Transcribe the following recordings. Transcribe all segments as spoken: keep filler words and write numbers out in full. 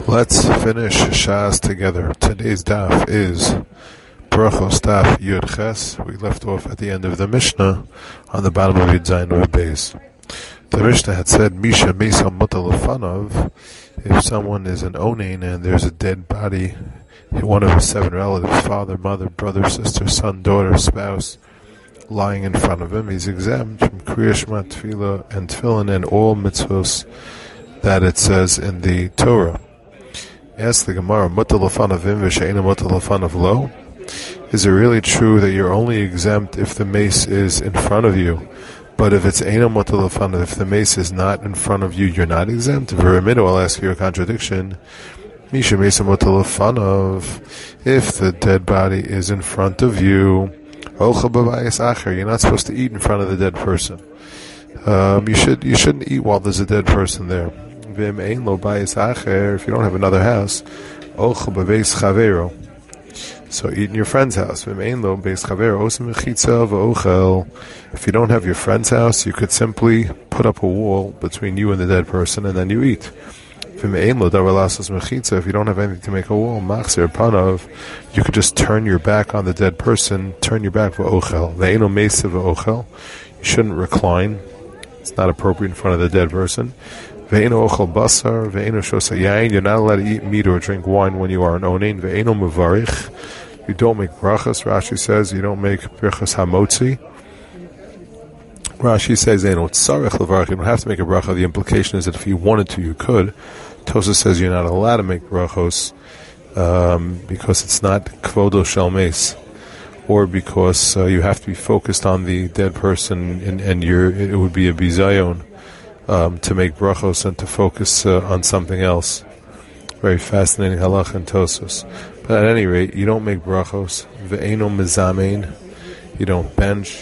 Let's finish Shas together. Today's daf is Brachos daf Yud Ches. We left off at the end of the Mishnah on the bottom of Yud Zayin Yud Beis. The Mishnah had said, Misha Mesa Mutal Lefanov, if someone is an onain and there's a dead body, one of his seven relatives, father, mother, brother, sister, son, daughter, spouse, lying in front of him, he's exempt from Kriya Shema, Tefillah, and Tefillin, and all mitzvos that it says in the Torah. Ask the Gemara, Mutal Lefanav Im v'she'ena Mutal Lefanav Lo? Is it really true that you're only exempt if the mace is in front of you, but if it's Eina Mutal Lefanav, if the mace is not in front of you, you're not exempt? Verimido, I'll ask you a contradiction. Misha Mesa Mutal Lefanav, if the dead body is in front of you, Olcha b'bayis acher, you're not supposed to eat in front of the dead person. Um, you should you shouldn't eat while there's a dead person there. If you don't have another house, so eat in your friend's house. If you don't have your friend's house, you could simply put up a wall between you and the dead person, and then you eat. If you don't have anything to make a wall, you could just turn your back on the dead person, turn your back. You shouldn't recline. It's not appropriate in front of the dead person. You're not allowed to eat meat or drink wine when you are an onain. You don't make brachas. Rashi says you don't make brachas hamotzi. Rashi says you don't have to make a bracha. The implication is that if you wanted to, you could. Tosa says you're not allowed to make brachos um, because it's not kvodo shel meis, or because uh, you have to be focused on the dead person, and, and you're, it would be a bizayon um, to make brachos and to focus uh, on something else. Very fascinating halach and Tosos. But at any rate, you don't make brachos. Ve'eno mezamein, you don't bench.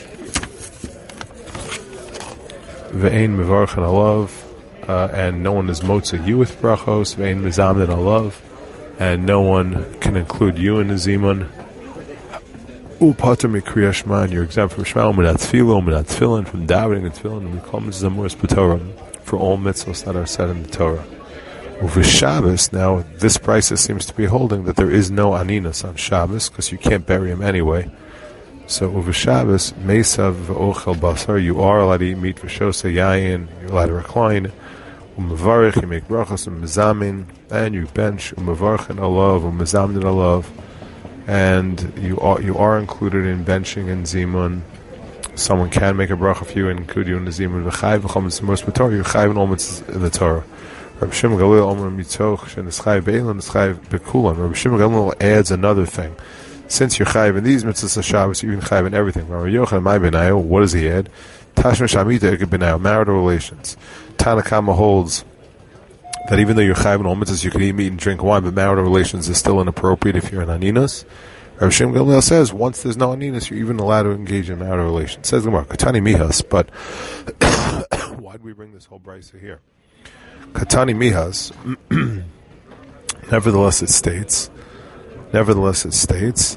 Ve'en mevarchen alav, uh, and no one is motza you with brachos. Ve'en mezamin alav, and no one can include you in the zimun. Upater mikriya shema, and you're exempt from shema, u'minat tefillah, u'minat tefillin, from davening and tefillin, and we call mitzvahs b'torah, for all mitzvahs that are said in the Torah. Over Shabbos, now this price seems to be holding that there is no aninas on Shabbos, because you can't bury him anyway. So over Shabbos, mesav v'ochel basar, you are allowed to eat meat v'shosa yayin, you're allowed to recline, u'mevarich, you make brachos, u'mezamin, and you bench, u'mevarchen alav, u'mezamin alav, and you are you are included in benching and zimun. Someone can make a bracha for you and include you in the zimun. V'chayv v'chom mitzvos b'torah, you're chayv in all mitzvos in the Torah. Rabbi Shimon Gamliel Omer Mitzoch sheneschayv be'elam neschayv bekulam. Rabbi Shimon Gamliel adds another thing. Since you're chayv in these mitzvahs of Shabbos, you're even chayv in everything. Rabbi Yochanan my benayo, what does he add? Tashma shamita iked benayo, marital relations. Tanakama holds that even though you're chayv in all mitzvahs, you can eat meat and drink wine, but marital relations is still inappropriate if you're in aninas. Rabbi Shimon Gamliel says once there's no aninas, you're even allowed to engage in marital relations. Says the Gemara, Katani Mihas, but why do we bring this whole brisa here? Katani Mihas, nevertheless it states, nevertheless it states,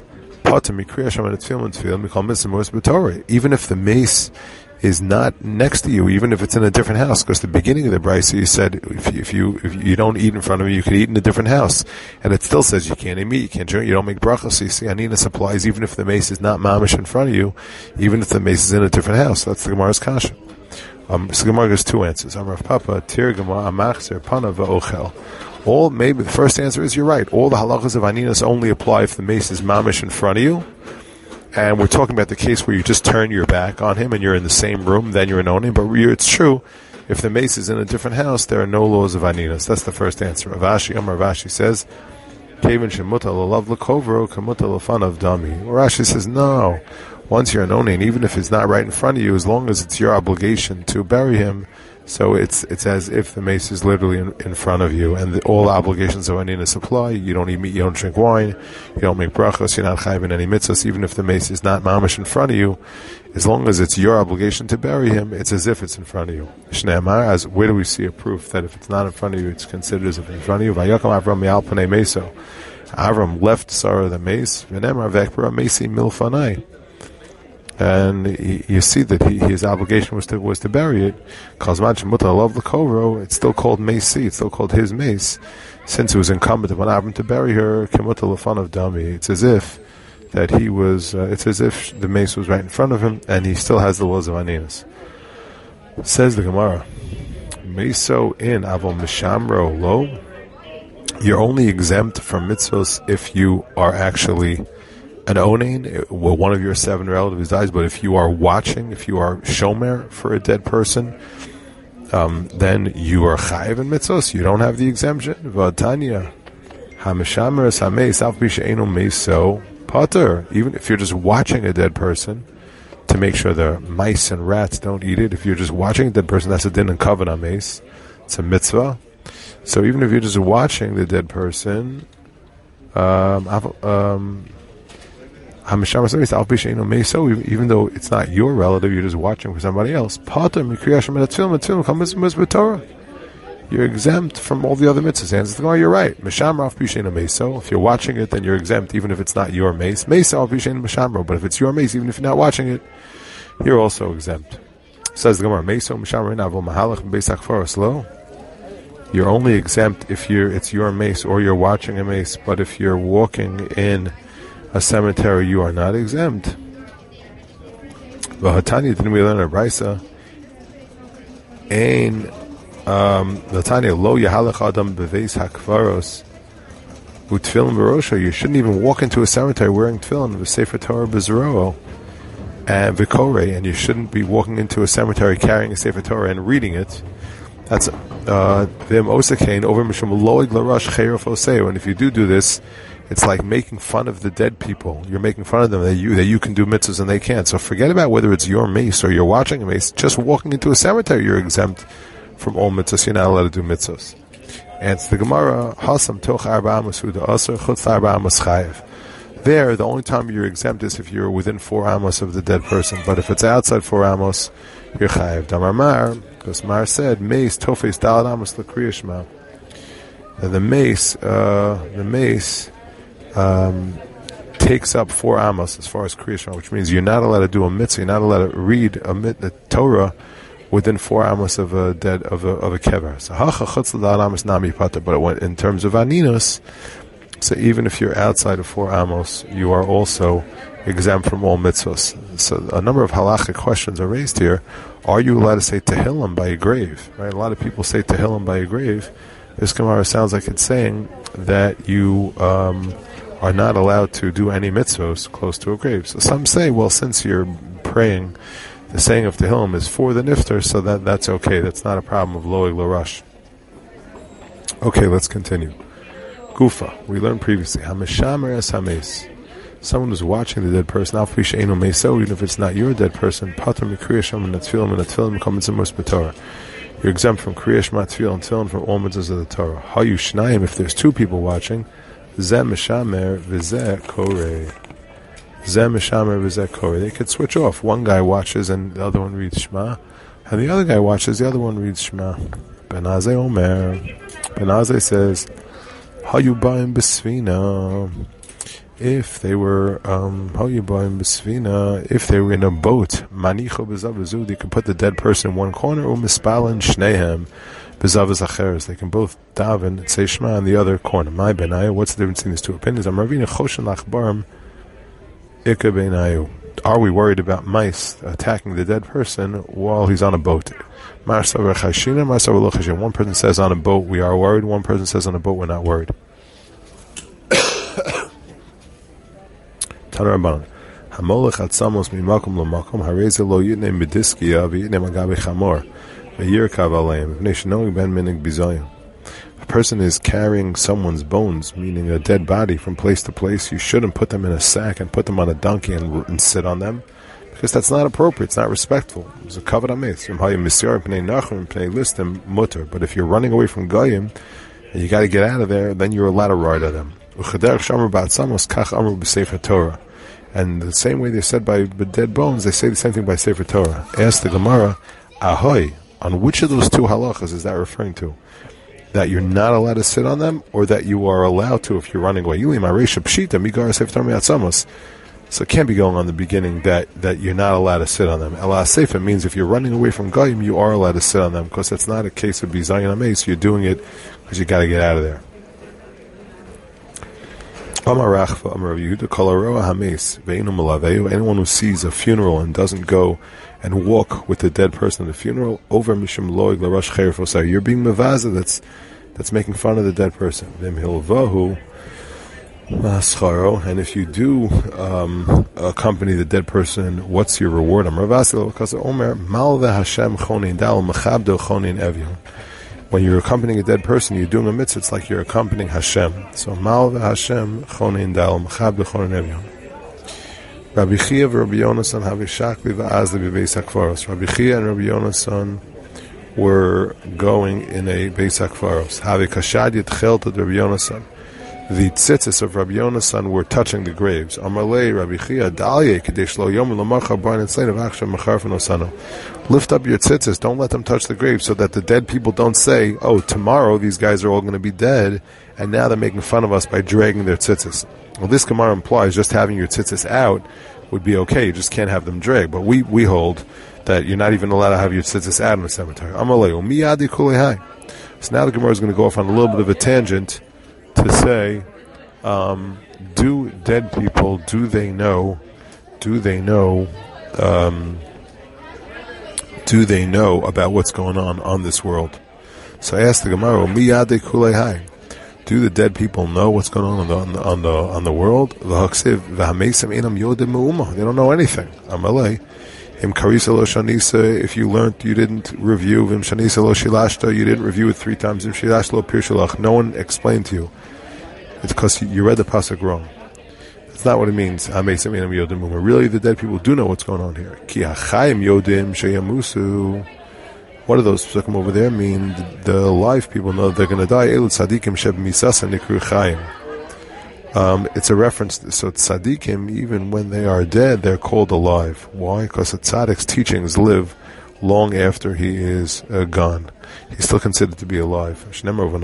even if the mace is not next to you, even if it's in a different house, because the beginning of the brisa you said if you, if you if you don't eat in front of me, you can eat in a different house, and it still says you can't eat meat, you can't drink, you don't make brachos. So you see, aninas applies even if the mace is not mamish in front of you, even if the mace is in a different house. That's the Gemara's kasha. Um, so Gemara gives two answers. Amrav Papa, Tir Gemara Amachzer Pana Va'ochel. All maybe the first answer is you're right. All the halachas of aninas only apply if the mace is mamish in front of you. And we're talking about the case where you just turn your back on him and you're in the same room, then you're an onim. But it's true, if the mace is in a different house, there are no laws of aninas. That's the first answer. Ravashi, Amar Ravashi says, Kevin shemuta l'lav l'kovro kamuta l'fanav dami. Rashi says, no. Once you're an onin, even if it's not right in front of you, as long as it's your obligation to bury him, so it's it's as if the mace is literally in, in front of you, and the, all obligations of aninas apply. You don't eat meat, you don't drink wine, you don't make brachos, you're not chayv in any mitzvahs, even if the mace is not mamish in front of you. As long as it's your obligation to bury him, it's as if it's in front of you. Shneimar, as where do we see a proof that if it's not in front of you, it's considered as if it's in front of you? Vayakam Avram mi'al panei meso. Avram left Sarah the mace. V'nemar v'ekbara mesi milfanai. and he, you see that he, his obligation was to was to bury it. It's still called Mace. It's still called his mace, since it was incumbent upon Avram to bury her. Of dummy. It's as if that he was. Uh, it's as if the mace was right in front of him, and he still has the laws of Aninus. Says the Gemara, Meso in Avol Mishamro Lo. You're only exempt from mitzvos if you are actually an onain, well, one of your seven relatives dies, but if you are watching, if you are shomer for a dead person, um, then you are chayiv in mitzvos. You don't have the exemption. V'atanya hamishamer es hameis af b'she'enu meiso pater. Even if you're just watching a dead person to make sure the mice and rats don't eat it, if you're just watching a dead person, that's a din and covenant on mace. It's a mitzvah. So even if you're just watching the dead person, um, um even though it's not your relative, you're just watching for somebody else. You're exempt from all the other mitzvahs. Oh, you're right. If you're watching it, then you're exempt, even if it's not your mace. But if it's your mace, even if you're not watching it, you're also exempt. Says the Gemara, you're only exempt if you're it's your mace or you're watching a mace. But if you're walking in a cemetery, you are not exempt. V'hatanya, didn't we learn a brisa? Ein V'hatanya lo yahalach adam beveis hakvaros u'tefillin b'rosho. You shouldn't even walk into a cemetery wearing tefillin v'sefer Torah b'zero and v'korei, and you shouldn't be walking into a cemetery carrying a sefer Torah and reading it. That's v'im osakain over mishum loig l'rash cheiruf oseo. And if you do do this, it's like making fun of the dead people. You're making fun of them that you that you can do mitzvahs and they can't. So forget about whether it's your mace or you're watching a mace. Just walking into a cemetery, you're exempt from all mitzvahs. You're not allowed to do mitzvahs. And it's the Gemara, Hasam toch arba masuda asr chutz arba amos chayev. There, the only time you're exempt is if you're within four amos of the dead person. But if it's outside four amos, you're chayev. Damar Mar, because Mar said, mace tofes dalad amos l'kriyashma. And the mace, uh, the mace. Um, takes up four amos as far as Kriyashma, which means you're not allowed to do a mitzvah, you're not allowed to read a, mit, a Torah within four amos of a dead of a of a kever. So hacha chutz l'dal amos nami pater. But it went, in terms of aninus, so even if you're outside of four amos, you are also exempt from all mitzvahs. So a number of halachic questions are raised here. Are you allowed to say tehillim by a grave? Right, a lot of people say tehillim by a grave. This Gemara sounds like it's saying that you um, are not allowed to do any mitzvahs close to a grave. So some say, well, since you're praying, the saying of Tehillim is for the nifter, so that that's okay. That's not a problem of loig l'rash. Okay, let's continue. Gufa, we learned previously. Hamishamer es hames. Someone who's watching the dead person, even if it's not your dead person, pater mikriya shem and tefillim and tefillim comes in most b'torah. You're exempt from kriya shema tefillah and tefillin from all mitzvahs of the Torah. Hayu shnayim, if there's two people watching, zeh mishamer v'zeh koreh. Zeh mishamer v'zeh koreh. They could switch off. One guy watches and the other one reads Shema, and the other guy watches, the other one reads Shema. Ben Azai Omer. Ben Azai says, Hayu ba'im b'svina. If they were, um, if they were in a boat, manicho b'zavazu, they could put the dead person in one corner, or mispalin shnehem b'zavaz acheres. They can both daven and say Shema in the other corner. My benayu, what's the difference in these two opinions? I'm ravina choshen lachbarm ikka benayu. Are we worried about mice attacking the dead person while he's on a boat? One person says on a boat we are worried, one person says on a boat we're not worried. Tanarabanan. Hamolech atzamos mimakom lomakom hareze lo yitnem bediskia v'yitnem agabe chamor v'yirkav aleim v'nei shenoi ben minig bizoyim. If a person is carrying someone's bones, meaning a dead body, from place to place, you shouldn't put them in a sack and put them on a donkey and, and sit on them, because that's not appropriate. It's not respectful. It's a kavod ametz. But if you're running away from goyim and you got to get out of there, then you're allowed to ride on them. And the same way they said by the dead bones, they say the same thing by Sefer Torah. Ask the Gemara, ahoy, on which of those two halachas is that referring to? That you're not allowed to sit on them, or that you are allowed to if you're running away? So it can't be going on the beginning that, that you're not allowed to sit on them. Ela Sefer means if you're running away from Goyim, you are allowed to sit on them, because it's not a case of Bizayin Ames, you're doing it because you got to get out of there. Anyone who sees a funeral and doesn't go and walk with the dead person at the funeral, over Mishum Loig Larash Cherif, you're being Mavaza, that's that's making fun of the dead person. And if you do um, accompany the dead person, what's your reward? When you're accompanying a dead person, you're doing a mitzvah, it's like you're accompanying Hashem. So, Mal Hashem chonin dal mechabdo chonin evyon. Rabbi Chia and Rabbi Yonasan have a shakli va'azli b'beis hakvaros. Rabbi Chia and Rabbi Yonasan were going in a beis hakvaros. Have a kashad yitchel to Rabbi Yonasan. The tzitzis of Rabbi Yonasan were touching the graves. Amalei Rabbi Chia dalye kadesh lo yom l'macha barn and slain of achshav machar v'nosano. Lift up your tzitzis, don't let them touch the grave, so that the dead people don't say, oh, tomorrow these guys are all going to be dead, and now they're making fun of us by dragging their tzitzis. Well, this Gemara implies just having your tzitzis out would be okay, you just can't have them drag. But we, we hold that you're not even allowed to have your tzitzis out in the cemetery. Amalei umiyadi kulehai. So now the Gemara is going to go off on a little bit of a tangent to say, um, do dead people, do they know, do they know, um, do they know about what's going on on this world? So I asked the Gemara, miyade kulehai, do the dead people know what's going on on the on the on the, on the world? They don't know anything. Amalei. Im karisa lo shanisa, if you learned, you didn't review. Im shanisa lo shilashta, you didn't review it three times. Im shilash lo pir shalach, no one explained to you. It's because you read the pasuk wrong. That's not what it means. Really, the dead people do know what's going on here. Ki hachayim yodim sheyamusu. What do those pasukim over there mean? The alive people know that they're going to die. Elu tzadikim sheb misasa nikru chayim. Um, it's a reference. So tzadikim, even when they are dead, they're called alive. Why? Because a tzaddik's teachings live long after he is uh, gone. He's still considered to be alive. Binyamin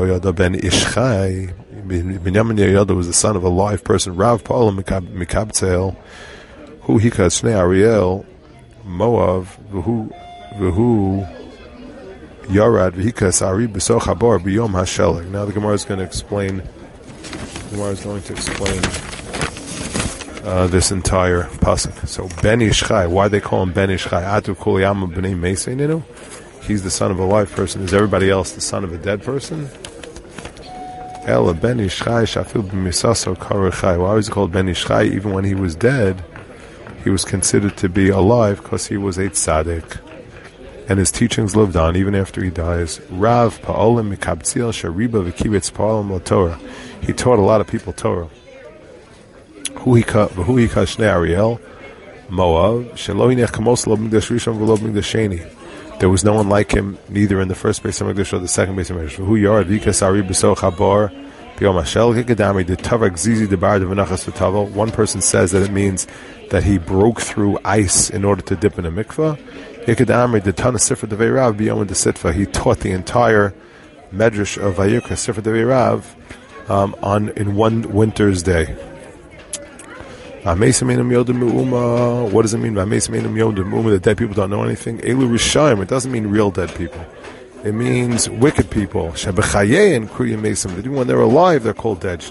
Yehoyada was the son of a live person. Rav Paul Mikabtzel, who hikas Shnei Ariel, Moav, who who Yarad v'hikas Ari b'soch habar b'yom hasheleg. Now the Gemara is going to explain. The Gemara is going to explain uh, this entire pasuk. So Ben Ishchai, why they call him Ben Ishchai? Atu kol yama b'nei meiseininu. He's the son of a live person. Is everybody else the son of a dead person? Ela Ben Ishchai shafil b'misaso karechai. Why was he called Ben Ishchai? Even when he was dead, he was considered to be alive because he was a tzaddik, and his teachings lived on even after he dies. Rav Pa'olim Mikabtzil Shariba V'Kibitz Pa'olim LaTorah. He taught a lot of people Torah. Who he who he Shnei Ariel Moav Shelo Hinech Kamos Lo Migdash Rishon V'Lo Migdash Sheni. There was no one like him, neither in the first base of Mikdash or the second base of Mikdash. Who Yard Vikas Ari B'Soch Habar B'Yom Hashel Hikadami the Tavak Zizi Debar Devanachas V'Tavel. One person says that it means that he broke through ice in order to dip in a mikvah. Hikadami the Tana Sifra Devei Rav B'Yom the Sitfa. He taught the entire Medrash of Vayikra Sifra Devei Rav um, on in one winter's day. What does it mean? The dead people don't know anything. Elu Rishayim. It doesn't mean real dead people. It means wicked people. Even when they're alive, they're called dead.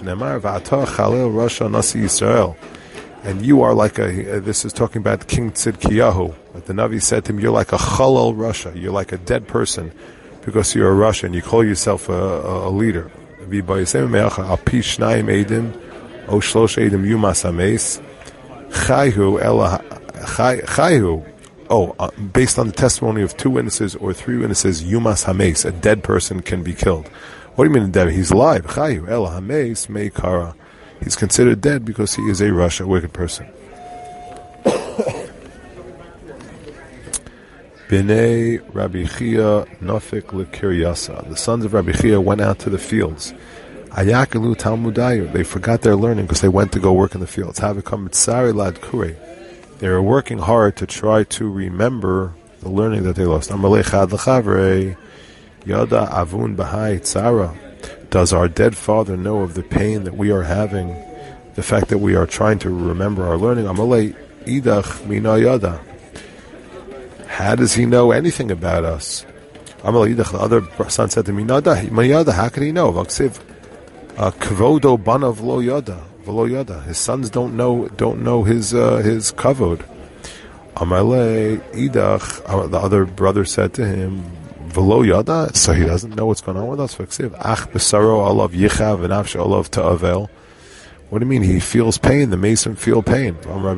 And you are like a. Uh, this is talking about King Tzidkiyahu. But the Navi said to him, "You're like a Chalal Russia. You're like a dead person because you're a Russian. You call yourself a, a, a leader." O shlosh edim yumas hameis chayhu ela chayhu. Oh, uh, based on the testimony of two witnesses or three witnesses, yumas hameis, a dead person can be killed. What do you mean dead? He's alive. Chayhu ela hameis meikara. He's considered dead because he is a Russia wicked person. Bnei Rabbi Chia Nafik L'Kiryasa. The sons of Rabbi Chia went out to the fields. Ayakalu Talmudayu. They forgot their learning because they went to go work in the fields. Havikam Tsari Lad Kure. They were working hard to try to remember the learning that they lost. Amalei Chad L'Chavre Yada Avun Bahai Tzara. Does our dead father know of the pain that we are having? the fact that we are trying to remember our learning. Amalei idach mina yada. How does he know anything about us? Amalei idach. The other son said to me, Nada, yada. How could he know? Vaksiv kvodo banav lo yada, v'lo yada. His sons don't know don't know his uh, his kavod. Amalei idach. The other brother said to him, v'lo yada. So he doesn't know what's going on with us. Vaksiv ach besaro alav yichav v'nafsh alav ta'avel. What do you mean? He feels pain. The mason feel pain.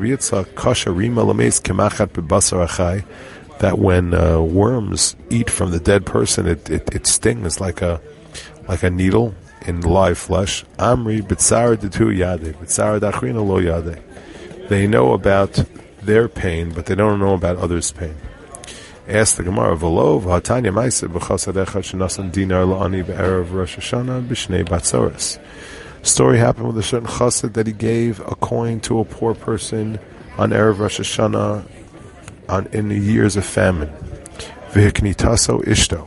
That when uh, worms eat from the dead person, it, it, it stings like a like a needle in live flesh. Amri b'tzar detu yade, b'tzar dachrina lo yade. They know about their pain, but they don't know about others' pain. Ask the Gemara, V'lo v'hatanya ma'aseh b'chasadecha shenasan dinar la'ani be'erev Rosh Hashanah b'shnei batzoros. Story happened with a certain chassid that he gave a coin to a poor person on Erev Rosh Hashanah on, in the years of famine. V'hiknitaso ishto.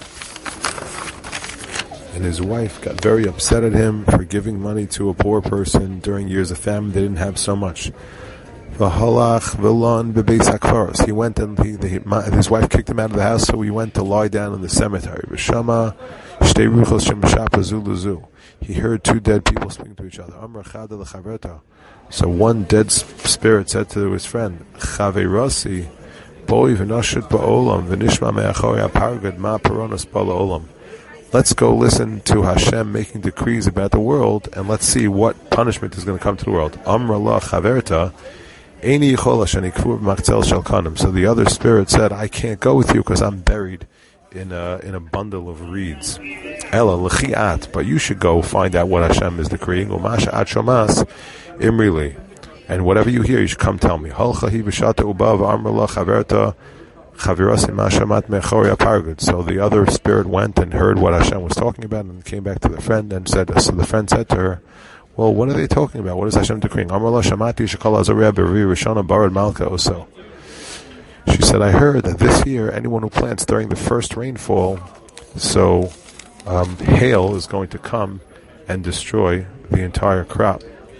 And his wife got very upset at him for giving money to a poor person during years of famine. They didn't have so much. V'halach v'lon b'beis hakfaros. He went and he, the, his wife kicked him out of the house, so he went to lie down in the cemetery. V'shama shtei ruchos shemashapa zu l'zu. He heard two dead people speaking to each other. So one dead spirit said to his friend, Chaveirasi, boi v'nashut ba'olam v'nishma me'achori ha'pargad ma paronas ba'olam. Let's go listen to Hashem making decrees about the world, and let's see what punishment is going to come to the world. Amra la chaverta, eini yichol shenikvu b'machzel shel kanim. So the other spirit said, I can't go with you because I'm buried in a in a bundle of reeds. Ella lechiat, but you should go find out what Hashem is decreeing. Umasha at shomas imrili, and whatever you hear, you should come tell me. Halcha hi b'shata ubav amrla chaverta chavirasi mashamat mechori apargud. So the other spirit went and heard what Hashem was talking about, and came back to the friend and said. So the friend said to her, "Well, what are they talking about? What is Hashem decreeing?" Amrla shamati shekol azariah b'ri rishona barad malka oso. She said, I heard that this year, anyone who plants during the first rainfall, so um, hail is going to come and destroy the entire crop.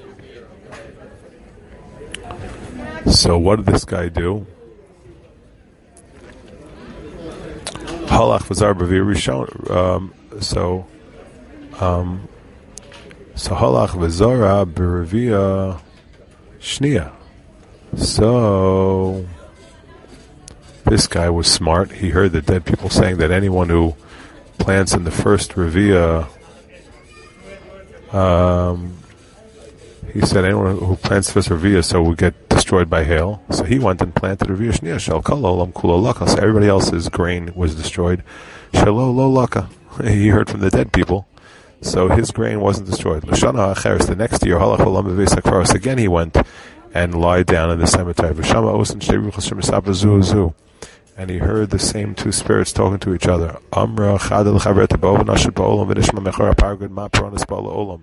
So what did this guy do? Halach v'zar b'vi rishon. Um, so, um, so halach v'zara b'revia shnia. So this guy was smart. He heard the dead people saying that anyone who plants in the first Revia, um, he said anyone who plants the first Revia so will get destroyed by hail. So he went and planted Revia Shnia, Shel Kol Olam Kulo Laka. So everybody else's grain was destroyed. Shelo Lo Laka. He heard from the dead people. So his grain wasn't destroyed. L'shana Acheres, the next year, Halach Olam Beveis HaKfaros, again he went and lied down in the cemetery. V'shama Osen Shtei Ruchos Shemisapa Zu Zu. And he heard the same two spirits talking to each other. Amra chadel chaverta ba'olam nashut ba'olam v'nishma mechor ha'pargud ma paronas ba'olam.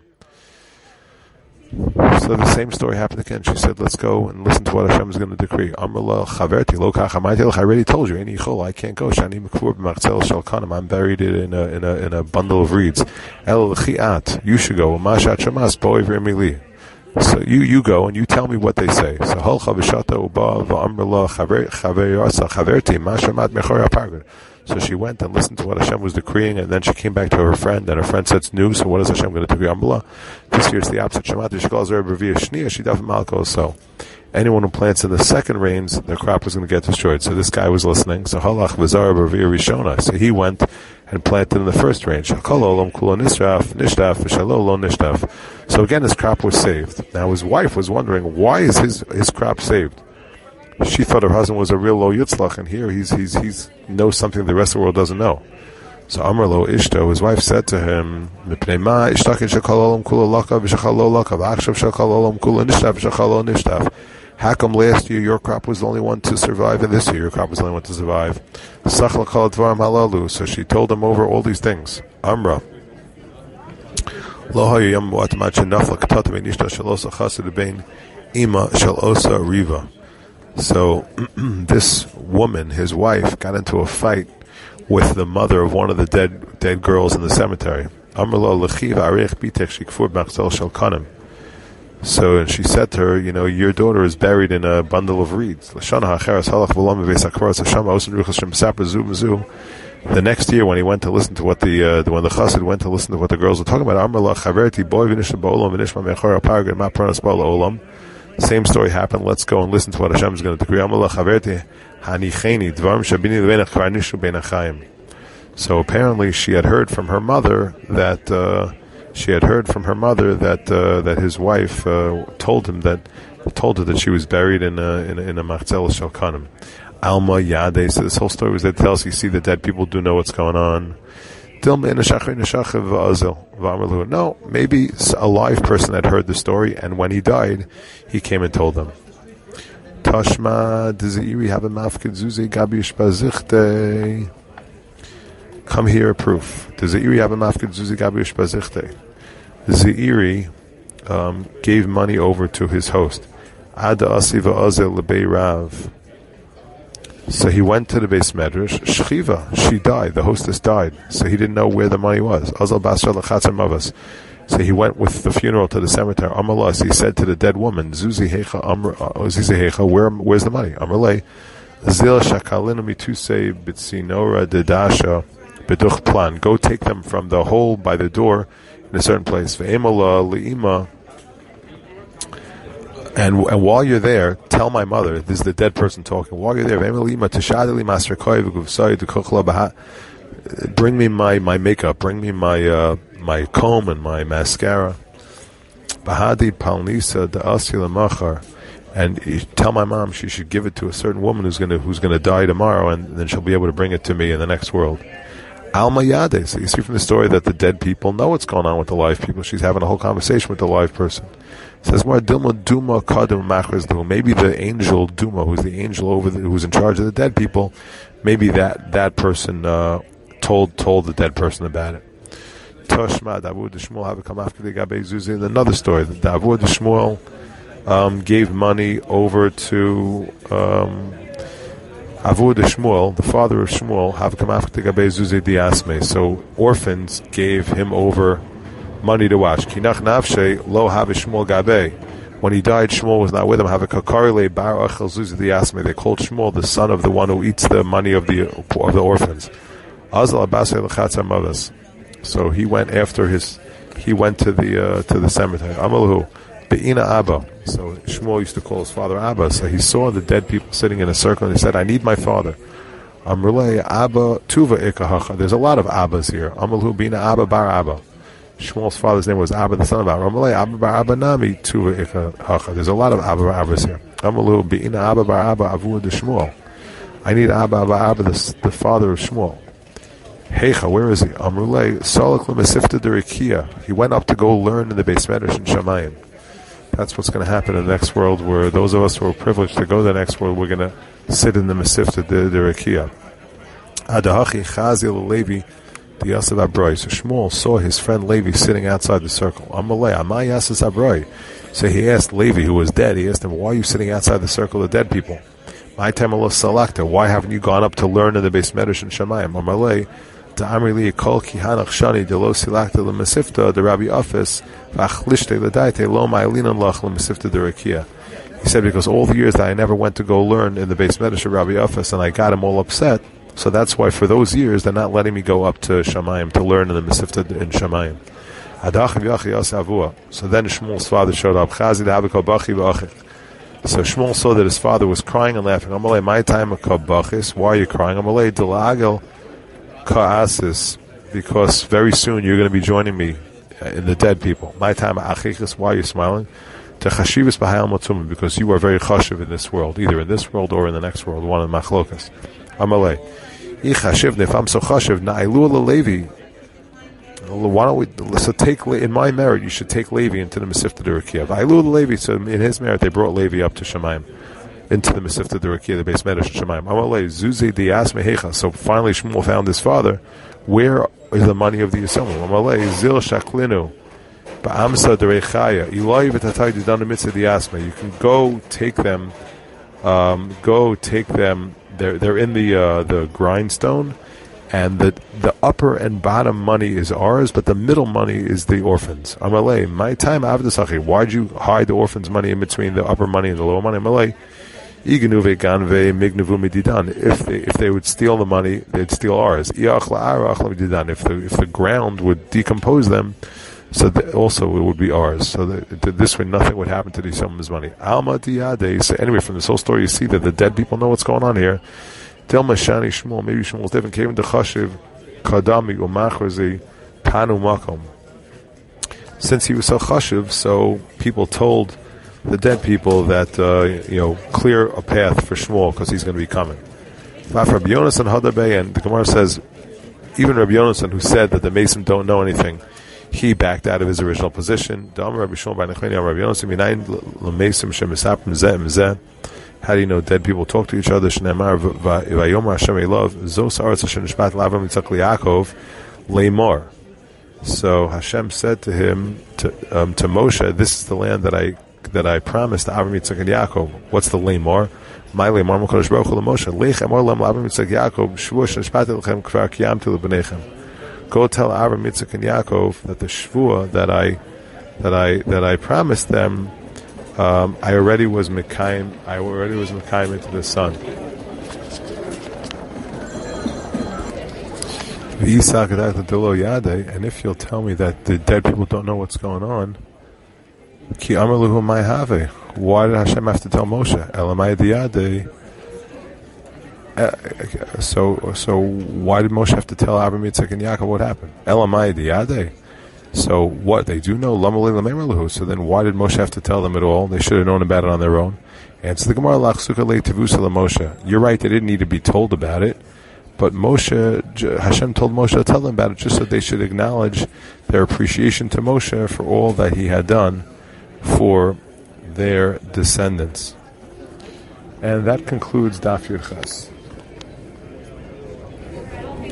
So the same story happened again. She said, let's go and listen to what Hashem is going to decree. Amra la chaverti lo kach hamayte lech. I already told you, any chol, I can't go. Shani mekfur b'machzel shel kanim. I'm buried in a, in a, in a bundle of reeds. El l'chiat, you should go. Mashat shamas boi v'emili. So you, you go and you tell me what they say. So holcha v'shata uba v'amrla chaverasa chaverti mashamat mechor ha'pargud. So she went and listened to what Hashem was decreeing, and then she came back to her friend, and her friend said it's new, so what is Hashem going to decree? Amrla. This year it's the opposite. Shamati shekol zera b'revia shnia shidaf malko. So anyone who plants in the second rains, their crop was going to get destroyed. So this guy was listening. So halach v'zara b'revia rishona. So he went and planted in the first rain. Shakol olam kulo nishtaf nishtaf v'shalo lo nishtaf. So again, his crop was saved. Now his wife was wondering, why is his, his crop saved? She thought her husband was a real lo yitzlach, and here he's he's he's knows something the rest of the world doesn't know. So Amar lo ishto, his wife said to him, Mipnei ma ishtakin shakol olam kulo laka v'shachal lo laka v'achshav shakol olam kulo nishtaf v'shachal lo nishtaf. How come last year your crop was the only one to survive, and this year your crop was the only one to survive? Sach l'kol dvarim halalu. So she told him over all these things. Amra. Lo hayam wa'atmat shenafla k'tata v'nishta shel osa chassid bein ima shel osa riva. So this woman, his wife, got into a fight with the mother of one of the dead dead girls in the cemetery. Amar lo l'chiv arich bitek shikfur b'machzel shel kanim. So and she said to her, you know, your daughter is buried in a bundle of reeds. The next year, when he went to listen to what the uh, when the chassid went to listen to what the girls were talking about, same story happened. Let's go and listen to what Hashem is going to decree. So apparently, she had heard from her mother that. Uh, She had heard from her mother that uh, that his wife uh, told him that told her that she was buried in a in a, in a machzel shalkanim. Alma Yade. So this whole story was that tells you see the dead people do know what's going on. No, maybe a live person had heard the story, and when he died, he came and told them. Tashma Diziri have a mafkid zuze gabi shpazichte. Come here, a proof. The Zeiri have a mafkid zuzi gabi shpazichte. The Zeiri um, gave money over to his host. Ada asiva azel lebei rav. So he went to the Beis Medrash. Shchiva, she died. The hostess died. So he didn't know where the money was. Azal basra lechatzer mavas. So he went with the funeral to the cemetery. Amalas, he said to the dead woman, Zuzi hecha, amr, Zuzi hecha, where, where's the money? Amarle, zil shakalinu mituse bitzinora dedasha. Plan. Go take them from the hole by the door in a certain place. And, and while you're there, tell my mother, this is the dead person talking, while you're there, bring me my, my makeup, bring me my uh, my comb and my mascara. And tell my mom she should give it to a certain woman who's gonna who's gonna die tomorrow, and then she'll be able to bring it to me in the next world. Alma Yade. So you see from the story that the dead people know what's going on with the live people. She's having a whole conversation with the live person. It says more Dilma Duma Kadum Machres Duma. Maybe the angel Duma, who's the angel over the, who's in charge of the dead people, maybe that that person uh, told told the dead person about it. Toshma Davud Shmuel have come after the Gabe Zuzi. Another story that Davud Shmuel um, gave money over to. Um, Avud Shmuel, the father of Shmuel, have come after Gabe Zuzi Diasme. So orphans gave him over money to watch. Kinach Navshe lo have Shmuel Gabe. When he died, Shmuel was not with him. Have a Kakarile Bar Achel Zuzi Diasme. They called Shmuel the son of the one who eats the money of the of the orphans. Azal Abasei Lechatzer Mavas. So he went after his. He went to the uh, to the cemetery. Amalahu. Be'ina Abba. So Shmuel used to call his father Abba. So he saw the dead people sitting in a circle, and he said, I need my father. Amrulay Abba Tuva Ikahacha. There's a lot of Abbas here. Amalu Bina Abba Bar Abba. Shmuel's father's name was Abba, the son of Abba. Amrulay Abba Bar Abba Nami Tuva Ikahacha. There's a lot of Abba Bar Abbas here. Amalu Be'ina Abba Bar Abba Avu de Shmuel. I need Abba Bar Abba, the, the father of Shmuel. Heicha, where is he? Amrulay Salak L'Mesifta Derikia. He went up to go learn in the Beis Medrash in Shamayim. That's what's going to happen in the next world, where those of us who are privileged to go to the next world, we're going to sit in the Mesifta de Rakia. Adahachi Chazil Levi, the Yasser Abroi. So Shmuel saw his friend Levi sitting outside the circle. Amalei, Amai Yasser Abroi. So he asked Levi, who was dead, he asked him, why are you sitting outside the circle of dead people? My time Allah Salakta, why haven't you gone up to learn in the Beis Medrash and Shamayim? Amalei, he said, because all the years that I never went to go learn in the Beis Medrash of Rabbi Afis, and I got him all upset, so that's why for those years they're not letting me go up to Shamayim to learn in the Mesifta in Shamayim. So then Shmuel's father showed up. So Shmuel saw that his father was crying and laughing. My time, why are you crying? Ka'asis, because very soon you're going to be joining me in the dead people. My time, achichis, why are you smiling? Techashivus b'hayal matumim, because you are very chashiv in this world, either in this world or in the next world, one in machlokas. Amalei, ichashiv, if I'm so chashiv, na'ilu levi. Why don't we, so take, in my merit, you should take Levi into the Mesifta Durakia. Na'ilu levi, so in his merit, they brought Levi up to Shamayim. Into the Mesifta Durakia, the Beis Medrash Shemaim. Amalei Zuzi Dias Mehecha. So finally, Shmuel found his father. Where is the money of the Yisrael? Amalei Zil Shaklinu Ba'amsa Derechaya Eloi V'Tatay Didana Mitzvah Diasme. You can go take them. Um, go take them. They're they're in the uh, the grindstone, and the the upper and bottom money is ours, but the middle money is the orphans. Amalei, my time avdasachi. Why'd you hide the orphans' money in between the upper money and the lower money? Amalei, iganuve ganve mignavu mididan. If they if they would steal the money, they'd steal ours. Iach la'arach mididan. If the if the ground would decompose them, so that also it would be ours. So that, that this way, nothing would happen to these someone's money. Alma diade. So anyway, from this whole story, you see that the dead people know what's going on here. Delma Shani Shmuel, maybe Shmuel's different. Came into Chashiv, Kadami Umachrazi, Panu Makom. Since he was so Chashiv, so people told the dead people that uh, you know clear a path for Shmuel because he's going to be coming. Rabbi Yonasan Hadabe, and the Gemara says even Rabbi Yonasan, who said that the Mason don't know anything, he backed out of his original position. Dam Rabbi Shmuel by Nechani Rabbi Yonasan Minayin LeMason Shemisapim Zeh Mzeh. How do you know dead people talk to each other? Shneimar v'ayomar Hashem elov zos haaretz asher nishbat l'Avram Yitzchak liYaakov leimor. So Hashem said to him, to, um, to Moshe, "This is the land that I that I promised to Avram Yitzchak and Yaakov." What's the leimor? My leimor Makadosh Baruch Hu LeMoshe Leich emor lam Avram Yitzchak Yaakov shvua shenishbat lechem kvar kiyamtu lebnechem. Go tell Avram Yitzchak and Yaakov that the shvua that I that I that I promised them. Um, I already was Mekayim. I already was Mekayim into the sun. And if you'll tell me that the dead people don't know what's going on, Ki Amaluhu Mai Have. Why did Hashem have to tell Moshe? Elamai Diyade. So, so why did Moshe have to tell Abraham, Yitzchak, and Yaakov what happened? Elamai Diyade. So what they do know, so then why did Moshe have to tell them at all? They should have known about it on their own. Answer the Gemara, Moshe. You're right, they didn't need to be told about it, but Moshe, Hashem told Moshe to tell them about it just so they should acknowledge their appreciation to Moshe for all that he had done for their descendants. And that concludes Daf Yud Ches.